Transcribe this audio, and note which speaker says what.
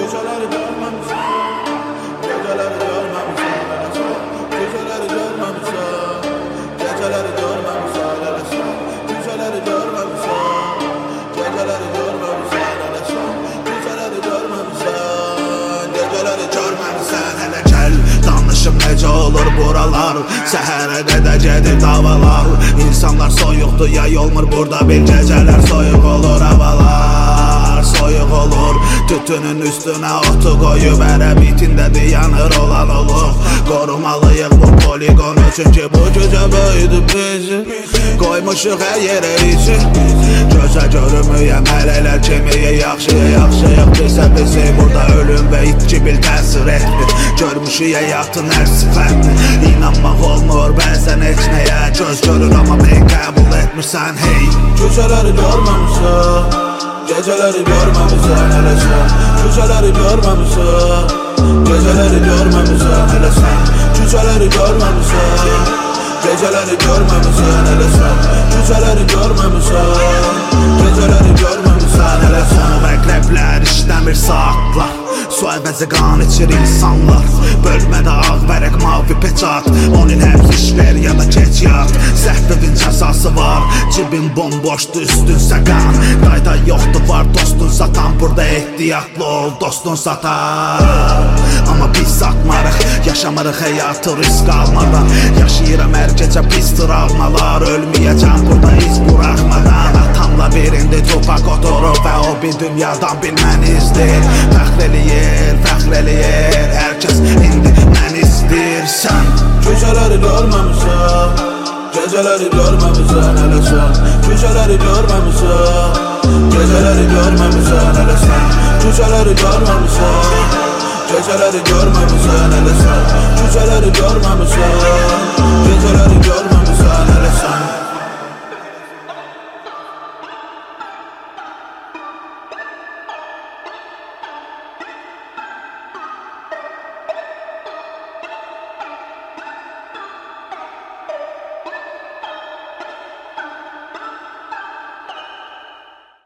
Speaker 1: Geceleri görmemişsin, geceleri görmemişsin, hele sen. Geceleri görmemişsin, geceleri görmemişsin, hele sen. Geceleri görmemişsin, geceleri görmemişsin, hele sen. Geceleri görmemişsin, geceleri görmemişsin, hele gel. Danışım necə olur buralar, səhərə qədər gedir davalar. İnsanlar soyuqdur, yay olmur burada bir gecələr. Soyuq olur havalar, soyuq olur. Tütünün üstünə otu qoyub ərəb itindədir, yanır olan olur. Qorumalıyıq bu poligonu, çünki bu gecə böyüdü bizi. Qoymuşuq hər yerə içi, gözə görünməyəm hələlər kimiyə. Yaxşıya yaxşıyıq desə bizi, burada ölüm və itki bil təsir etmir. Görmüşük həyatın hər sifətini, inanmaq olmur bəzən heç nəyə. Göz görür amma ben qəbul etmirsən hey. Gecələri görməmişsən, geceleri görmemişsin, hele sen. Geceleri görmemişsin, geceleri görmemişsin, hele sen. Geceleri görmemişsin, geceleri görmemişsin, hele sen. Geceleri görmemişsin, geceleri görmemişsin, hele sen. Məqrəblər işləmir saatlar, su əvəzi qan içir insanlar. Bölmədə ağ vərəq mavi peçat, onun həbs işlər ya da keç yat. Səhvin cəzası var, cibin bomboşdur üstünsə qan. Qayda yoxdur var dostun satan, burada ehtiyatlı ol dostun satar. Amma biz satmarıq, yaşamarıq həyatı risk almadan. Yaşayıram hər gecə pis travmalar, ölməyəcəm burada iz buraxmadan. Atamla birində topak oturur və o bir dünyadan bilməni izləyir. Fəxr eləyir, hər kəs indi məni istəyirsən. Gecələri görməmişsən, geceleri görmemişsin, hele sen. Geceleri görmemişsin, geceleri görmemişsin, hele sen. Geceleri görmemişsin, geceleri görmemişsin, hele sen.